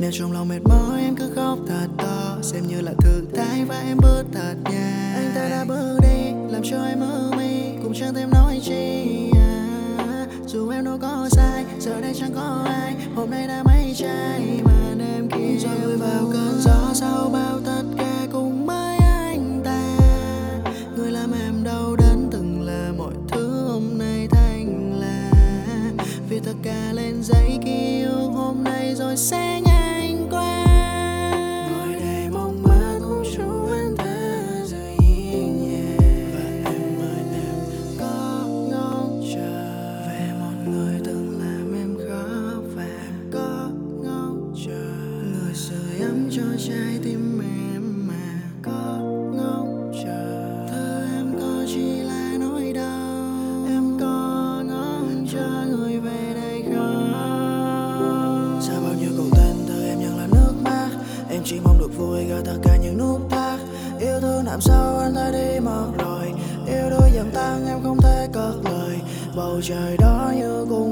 Nếu trong lòng mệt mỏi em cứ khóc thật to, xem như là thử thách và em bước thật nhanh. Anh ta đã bước đi làm cho em mơ mị, cũng chẳng thêm nói chi dù em đâu có sai, giờ đây chẳng có ai. Hôm nay đã mấy trái màn đêm kia rồi vùi vào cơn gió sau bao tất cả cùng với anh ta. Người làm em đau đớn từng là mọi thứ hôm nay thành là vì tất cả lên giấy ký ức hôm nay rồi sẽ nhanh qua. Ngồi đây mong mơ cũng chú vẫn thơ rồi yên nhẹ, và em ơi em có ngóng chờ về một người từng làm em khóc, và em có ngóng chờ người sưởi ấm cho trái tim em, mà có ngóng chờ thứ em có chỉ là nỗi đau. Em có ngóng chờ người về đây không? Sao bao nhiêu câu tên từ em nhận là nước mắt, em chỉ mong được vui gỡ tất cả những nút thắt. Yêu thương làm sao anh ta đi mất rồi, yêu đôi dần tan em không thể cất lời. Bầu trời đó như cùng